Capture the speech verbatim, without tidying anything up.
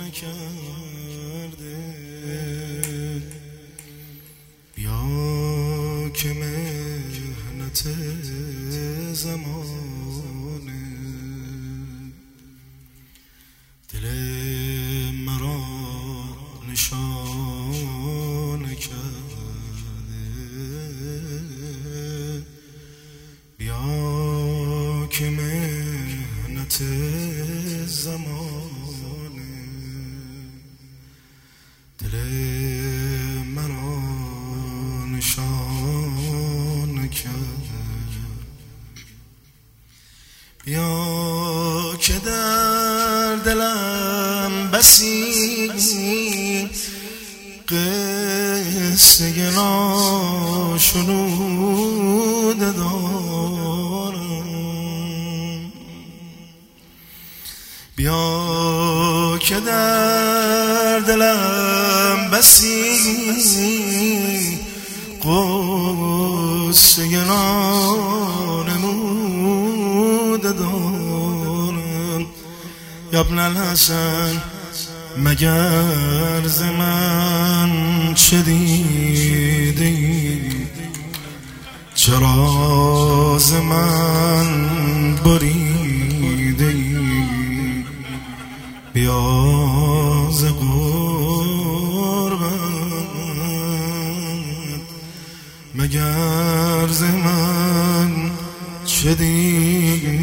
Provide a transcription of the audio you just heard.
نکرده. بیا که مهنت زمانه دل مرا نشانه کرده. بیا که مهنت زمانه دل مرا نشانه کرده. بیا که در دلم بسی قصه ناشنوده دارم. بیا که در دلم بسی قصه نانموده دارم. یا ابن الحسن مگر ز من چه دیدی؟ چرا ز من بریدی؟ بیا ز قربت مگر ز من چه دیدی؟